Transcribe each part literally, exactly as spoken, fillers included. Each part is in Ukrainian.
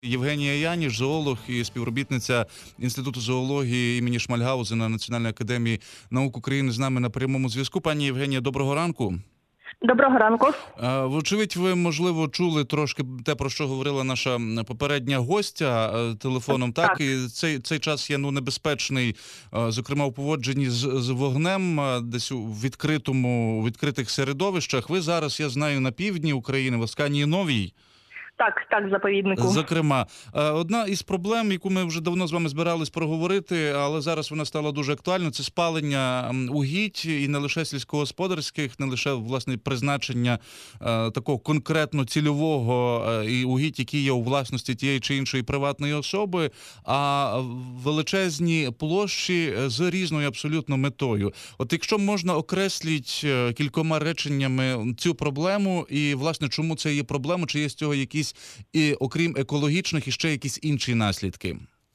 Євгенія Яніш, зоолог і співробітниця Інституту зоології імені Шмальгаузена Національної академії наук України з нами на прямому зв'язку. Пані Євгенія, доброго ранку. Доброго ранку. Вочевидь, ви, можливо, чули трошки те, про що говорила наша попередня гостя телефоном. Так, так? І цей, цей час є ну, небезпечний, зокрема, у поводженні з, з вогнем, десь у відкритому, у відкритих середовищах. Ви зараз, я знаю, на півдні України, в Асканії Новій. Так, так, заповіднику. Зокрема, одна із проблем, яку ми вже давно з вами збирались проговорити, але зараз вона стала дуже актуальною, це спалення угідь, і не лише сільськогосподарських, не лише, власне, призначення е, такого конкретно цільового е, і угідь, які є у власності тієї чи іншої приватної особи, а величезні площі з різною абсолютно метою. От якщо можна окреслити кількома реченнями цю проблему і, власне, чому це є проблема, чи є з цього якісь і, окрім екологічних, і ще якісь інші наслідки?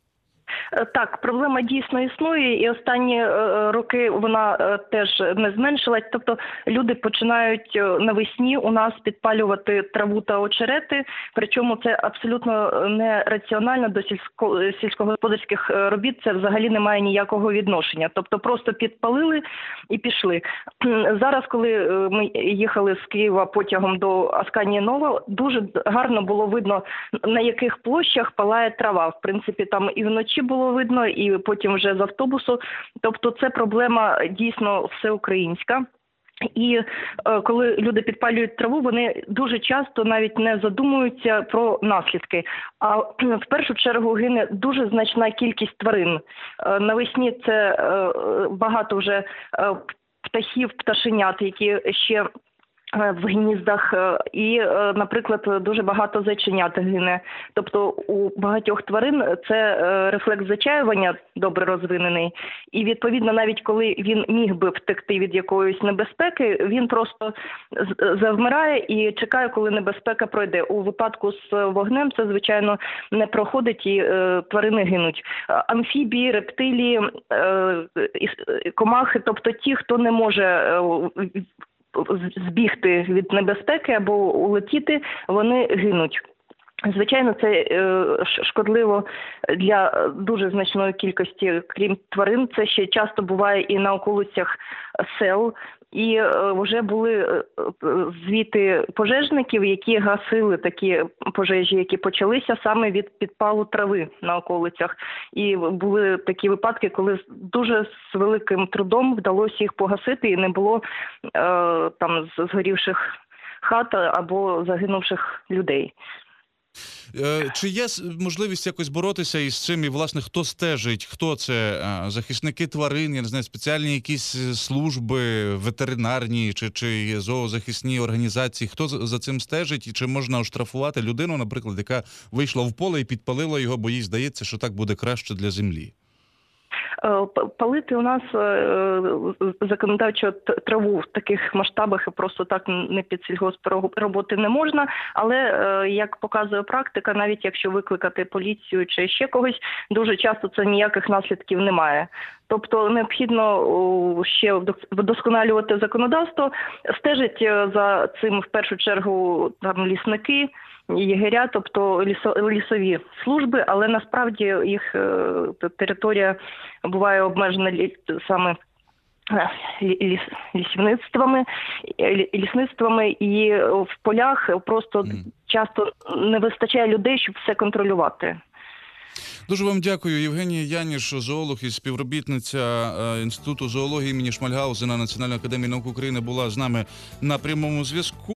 Так, проблема дійсно існує, і останні е, роки вона е, теж не зменшилась. Тобто люди починають навесні у нас підпалювати траву та очерети, причому це абсолютно не раціонально до сільсько, сільськогосподарських робіт, це взагалі не має ніякого відношення. Тобто просто підпалили і пішли. Зараз, коли ми їхали з Києва потягом до Асканії Нова, дуже гарно було видно, на яких площах палає трава. В принципі, там і вночі було було видно, і потім вже з автобусу. Тобто це проблема дійсно всеукраїнська. І е, коли люди підпалюють траву, вони дуже часто навіть не задумуються про наслідки. А в першу чергу гине дуже значна кількість тварин. Е, навесні це е, багато вже е, птахів, пташенят, які ще в гніздах, і, наприклад, дуже багато зайченят гине. Тобто у багатьох тварин це рефлекс зачаювання добре розвинений, і, відповідно, навіть коли він міг би втекти від якоїсь небезпеки, він просто завмирає і чекає, коли небезпека пройде. У випадку з вогнем це, звичайно, не проходить і е, тварини гинуть. Амфібії, рептилії, е, комахи, тобто ті, хто не може е, збігти від небезпеки або улетіти, вони гинуть. Звичайно, це шкодливо для дуже значної кількості, крім тварин. Це ще часто буває і на околицях сел. І вже були звіти пожежників, які гасили такі пожежі, які почалися саме від підпалу трави на околицях. І були такі випадки, коли дуже з великим трудом вдалося їх погасити, і не було е, там згорівших хат або загинувших людей. Чи є можливість якось боротися із цим, і, власне, хто стежить? Хто це? Захисники тварин, я не знаю, спеціальні якісь служби ветеринарні чи, чи зоозахисні організації? Хто за цим стежить? І чи можна оштрафувати людину, наприклад, яка вийшла в поле і підпалила його, бо їй здається, що так буде краще для землі? Палити у нас законодавчо траву в таких масштабах і просто так не під сільгоспроботи не можна, але, як показує практика, навіть якщо викликати поліцію чи ще когось, дуже часто це ніяких наслідків немає. Тобто необхідно ще вдосконалювати законодавство, стежить за цим в першу чергу там лісники, єгеря, тобто лісо, лісові служби, але насправді їх територія буває обмежена саме ліс, лісівництвами, лісництвами, і в полях просто mm. часто не вистачає людей, щоб все контролювати. Дуже вам дякую. Євгенія Яніш, зоолог і співробітниця Інституту зоології імені Шмальгаузена Національної академії наук України, була з нами на прямому зв'язку.